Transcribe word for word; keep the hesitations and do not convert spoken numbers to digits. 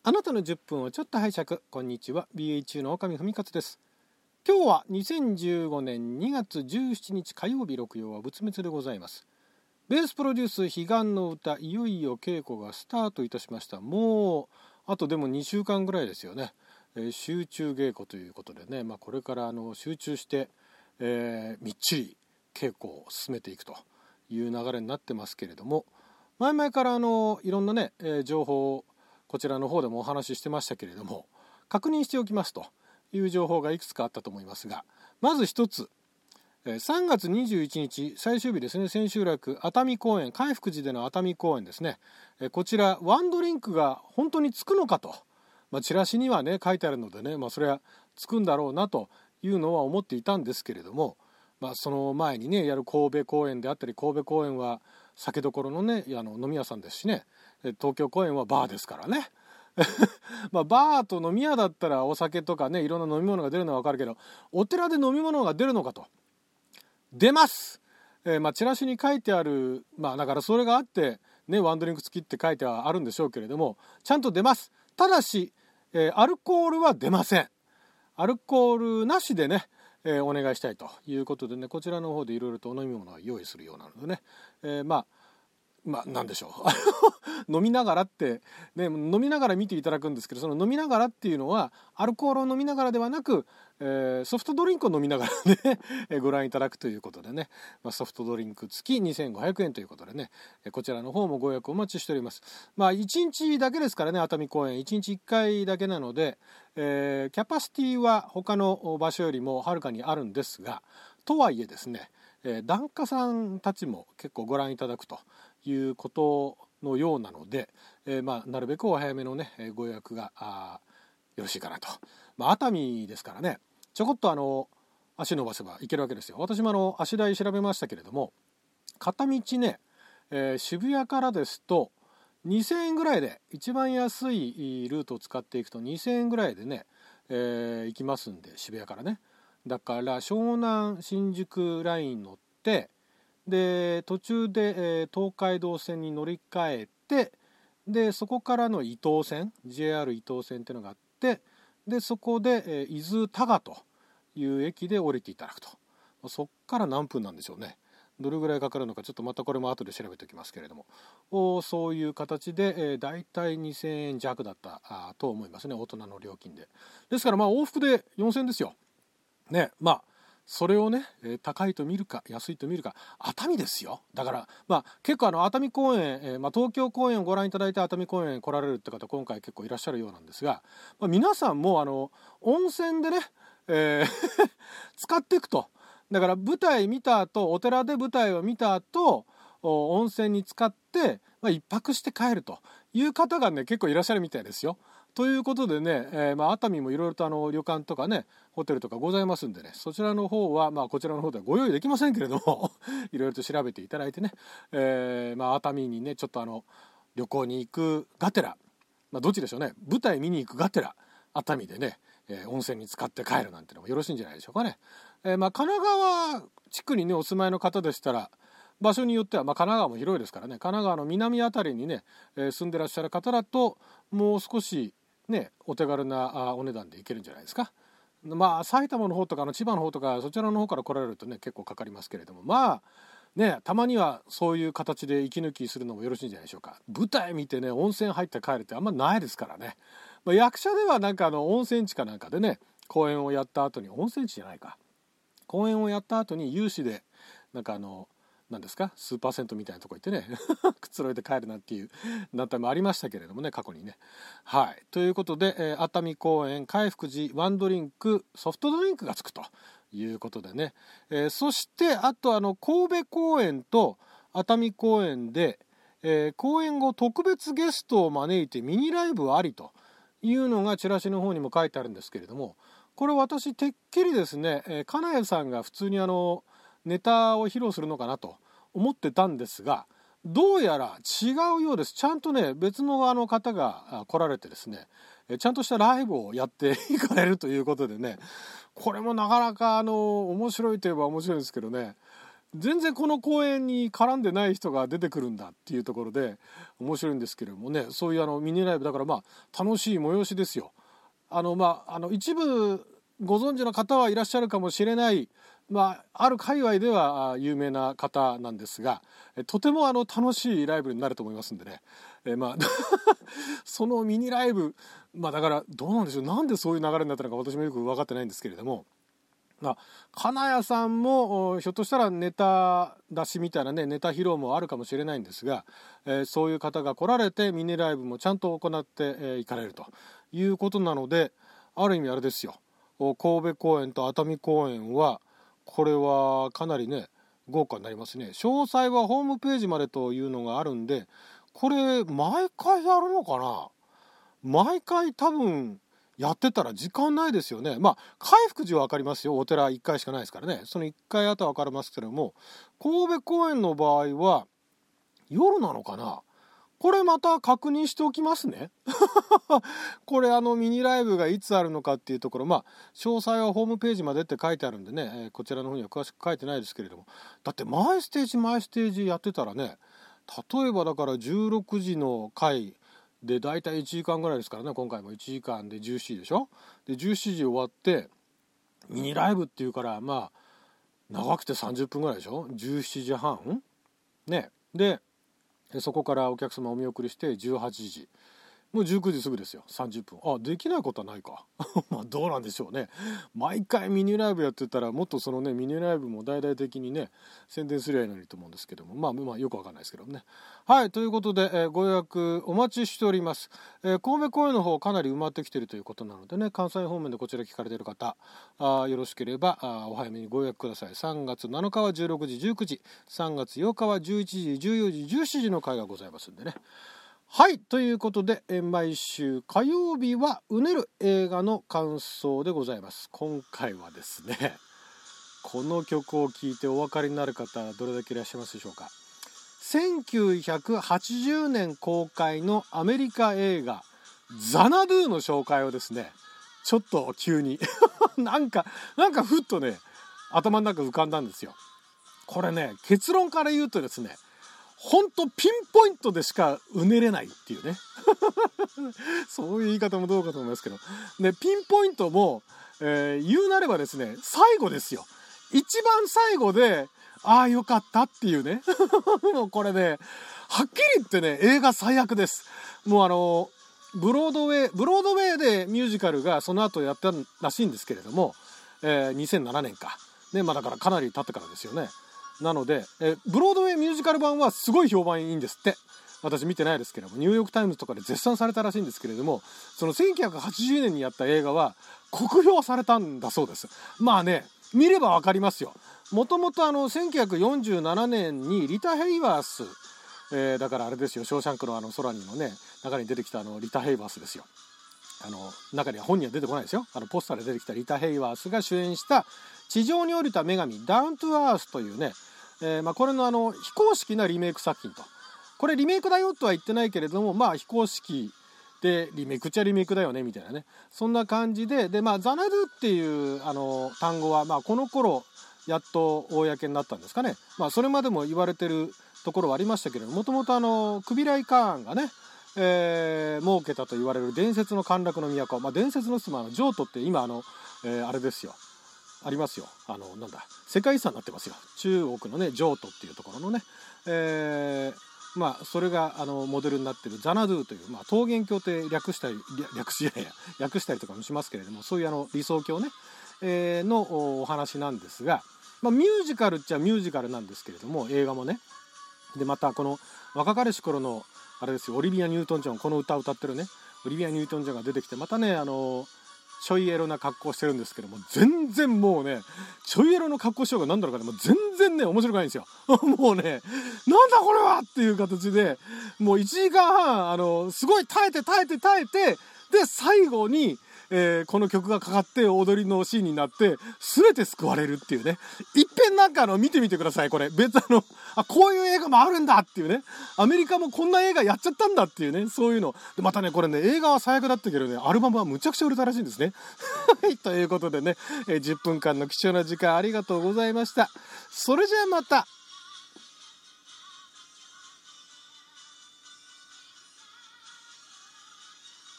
あなたのじゅっぷんをちょっと拝借。こんにちは、 ビーエイチユー の岡見文勝です。今日はにせんじゅうごねんにがつじゅうしちにち火曜日、六曜は仏滅でございます。ベースプロデュース彼岸の歌、いよいよ稽古がスタートいたしました。もうあとでもにしゅうかんぐらいですよね、えー、集中稽古ということでね、まあ、これからあの集中して、えー、みっちり稽古を進めていくという流れになってますけれども、前々からあのいろんなね、えー、情報をこちらの方でもお話ししてましたけれども、確認しておきますという情報がいくつかあったと思いますが、まず一つ、さんがつにじゅういちにち最終日ですね、千秋楽熱海公演、海福寺での熱海公演ですね、こちらワンドリンクが本当につくのかと、まあ、チラシにはね書いてあるのでね、まあ、それはつくんだろうなというのは思っていたんですけれども、まあ、その前にねやる神戸公演であったり、神戸公演は酒どころのねあの飲み屋さんですしね、東京公演はバーですからねまあバーと飲み屋だったらお酒とかねいろんな飲み物が出るのは分かるけど、お寺で飲み物が出るのかと。出ます、えー、まあチラシに書いてある、まあだからそれがあってねワンドリンク付きって書いてはあるんでしょうけれども、ちゃんと出ます。ただし、えー、アルコールは出ません。アルコールなしでね、えー、お願いしたいということでね、こちらの方でいろいろとお飲み物を用意するようなのでね、えー、まあまあ何でしょう飲みながらって、ね、飲みながら見ていただくんですけど、その飲みながらっていうのはアルコールを飲みながらではなく、えー、ソフトドリンクを飲みながらねご覧いただくということでね、まあ、ソフトドリンク付きにせんごひゃくえんということでね、こちらの方もご予約お待ちしております。まあいちにちだけですからね、熱海公演いちにちいっかいだけなので、えー、キャパシティは他の場所よりもはるかにあるんですが、とはいえですね、えー、檀家さんたちも結構ご覧いただくということのようなので、えー、まあなるべくお早めのねご予約があよろしいかなと。まあ熱海ですからね、ちょこっとあの足伸ばせば行けるわけですよ。私もあの足代調べましたけれども、片道ね、えー、渋谷からですとにせんえんぐらいで、一番安いルートを使っていくとにせんえんぐらいでね、えー、行きますんで、渋谷からね。だから湘南新宿ライン乗って、で途中で、えー、東海道線に乗り換えて、でそこからの伊東線 ジェイアール 伊東線っていうのがあって、でそこで、えー、伊豆多賀という駅で降りていただくと。そっから何分なんでしょうね、どれぐらいかかるのかちょっとまたこれも後で調べておきますけれども、おそういう形で、えー、だいたいにせんえん弱だったあと思いますね、大人の料金で。ですからまあ往復でよんせんえんですよね。まあそれをね、えー、高いと見るか安いと見るか、熱海ですよ。だからまあ結構あの熱海公演、えーまあ、東京公演をご覧いただいて熱海公演来られるって方今回結構いらっしゃるようなんですが、まあ、皆さんもあの温泉でね、えー使っていくと。だから舞台見た後、お寺で舞台を見た後温泉に使って、まあ、一泊して帰るという方がね結構いらっしゃるみたいですよ。ということでね、えーまあ、熱海もいろいろとあの旅館とかねホテルとかございますんでね、そちらの方はまあこちらの方ではご用意できませんけれどもいろいろと調べていただいてね、えーまあ、熱海にねちょっとあの旅行に行くがてら、まあ、どっちでしょうね、舞台見に行くがてら熱海でね、えー、温泉に浸かって帰るなんてのもよろしいんじゃないでしょうかね。えーまあ、神奈川地区にねお住まいの方でしたら、場所によっては、まあ、神奈川も広いですからね、神奈川の南あたりにね、えー、住んでらっしゃる方だともう少しねお手軽なお値段で行けるんじゃないですか。まあ埼玉の方とかの千葉の方とかそちらの方から来られるとね結構かかりますけれども、まあねたまにはそういう形で息抜きするのもよろしいんじゃないでしょうか。舞台見てね温泉入って帰るってあんまないですからね。まあ、役者ではなんかあの温泉地かなんかでね公演をやった後に、温泉地じゃないか、公演をやった後に有志でなんかあの何ですかスーパー銭湯みたいなとこ行ってねくつろいで帰るなんていう団体もありましたけれどもね、過去にね。はいということで、えー、熱海公演海福寺ワンドリンクソフトドリンクがつくということでね、えー、そしてあとあの神戸公演と熱海公演で、えー、公演後特別ゲストを招いてミニライブありというのがチラシの方にも書いてあるんですけれども、これ私てっきりですね、えー、金谷さんが普通にあのネタを披露するのかなと思ってたんですが、どうやら違うようです。ちゃんとね別のあの方が来られてですね、ちゃんとしたライブをやっていかれるということでね、これもなかなかあの面白いといえば面白いんですけどね、 全然この公演に絡んでない人が出てくるんだっていうところで面白いんですけれどもね、そういうあのミニライブだから、まあ楽しい催しですよ。あのまああの一部ご存知の方はいらっしゃるかもしれない、まあ、ある界隈では有名な方なんですが、とてもあの楽しいライブになると思いますんでね、えまあそのミニライブ、まあだからどうなんでしょう、なんでそういう流れになったのか私もよく分かってないんですけれども、まあ、金谷さんもひょっとしたらネタ出しみたいなね、ネタ披露もあるかもしれないんですが、えー、そういう方が来られてミニライブもちゃんと行ってい、えー、かれるということなので、ある意味あれですよ、神戸公演と熱海公演はこれはかなりね豪華になりますね。詳細はホームページまでというのがあるんで、これ毎回やるのかな。毎回多分やってたら時間ないですよね。まあ海福寺は分かりますよ、お寺いっかいしかないですからね、そのいっかいあとは分かりますけども、神戸公演の場合は夜なのかな。これまた確認しておきますねこれあのミニライブがいつあるのかっていうところ、まあ詳細はホームページまでって書いてあるんでね、えー、こちらの方には詳しく書いてないですけれども、だって毎ステージ毎ステージやってたらね、例えばだからじゅうろくじの回でだいたいいちじかんぐらいですからね、今回もいちじかんでじゅうしちじでしょ。でじゅうしちじ終わってミニライブっていうから、まあ長くてさんじゅっぷんぐらいでしょ、じゅうしちじはんね。でそこからお客様お見送りしてじゅうはちじ、もうじゅうくじすぐですよ、さんじゅっぷん。あ、できないことはないかまあどうなんでしょうね。毎回ミニライブやってたらもっとそのねミニライブも大々的にね宣伝すりゃいいのにと思うんですけども、まあまあよくわかんないですけどね。はい、ということで、えー、ご予約お待ちしております。えー、神戸公演の方かなり埋まってきているということなのでね、関西方面でこちら聞かれている方、あよろしければあお早めにご予約ください。さんがつなのかはじゅうろくじじゅうくじ、さんがつようかはじゅういちじじゅうよじじゅうしちじの回がございますんでね。はい、ということで、え毎週火曜日はうねる映画の感想でございます。今回はですね、この曲を聴いてお分かりになる方どれだけいらっしゃいますでしょうか。せんきゅうひゃくはちじゅうねん公開のアメリカ映画ザナドゥの紹介をですね、ちょっと急になんかなんかふっとね頭の中浮かんだんですよ。これね、結論から言うとですね、ほんとピンポイントでしかうねれないっていうねそういう言い方もどうかと思いますけど、でピンポイントも、えー、言うなればですね、最後ですよ。一番最後でああよかったっていうねもうこれね、はっきり言ってね映画最悪です。もうあのブロードウェイブロードウェイでミュージカルがその後やったらしいんですけれども、えー、にせんななねんかね、まあだからかなり経ってからですよね。なので、えブロードウェイミュージカル版はすごい評判いいんですって。私見てないですけども、ニューヨークタイムズとかで絶賛されたらしいんですけれども、そのせんきゅうひゃくはちじゅうねんにやった映画は酷評されたんだそうです。まあね、見ればわかりますよ。もともとあのせんきゅうひゃくよんじゅうななねんにリタ・ヘイワース、えー、だからあれですよ、ショーシャンクのあの空にのね中に出てきたあのリタ・ヘイワースですよ。あの中には本には出てこないですよ。あのポスターで出てきたリタ・ヘイワースが主演した地上に降りた女神ダウントゥアースというね、えー、まあこれのあの非公式なリメイク作品と、これリメイクだよとは言ってないけれども、まあ非公式でリメイクっちゃリメイクだよねみたいなね、そんな感じで、でまあザナドゥっていうあの単語はまあこの頃やっと公になったんですかね。まあそれまでも言われてるところはありましたけれども、もともとあのクビライ・カーンがね、えー、設けたと言われる伝説の陥落の都、まあ、伝説の島の浄土って今あの、えー、あれですよ、ありますよ、あのなんだ世界遺産になってますよ、中国のね浄土っていうところのね、えー、まあそれがあのモデルになってるザナドゥという、まあ、桃源郷って略したり略しやや略したりとかもしますけれども、そういうあの理想郷ね、えー、のお話なんですが、まあ、ミュージカルっちゃミュージカルなんですけれども、映画もね、でまたこの若かりし頃のあれですよ、オリビア・ニュートン・ジョン、この歌を歌ってるねオリビア・ニュートン・ジョンが出てきて、またねあのちょいエロな格好してるんですけども、全然もうねちょいエロの格好しようがなんだろうかね、もう全然ね面白くないんですよもうね、なんだこれはっていう形で、もういちじかんはんあのすごい耐えて耐えて耐えて、で最後に、 えー、この曲がかかって踊りのシーンになって全て救われるっていうね。いっぺんなんかあの見てみてください。これ別あのあこういう映画もあるんだっていうね、アメリカもこんな映画やっちゃったんだっていうね、そういうので、またねこれね映画は最悪だったけどね、アルバムはむちゃくちゃ売れたらしいんですね。はい、ということでね、えー、じゅっぷんかんの貴重な時間ありがとうございました。それじゃあまた。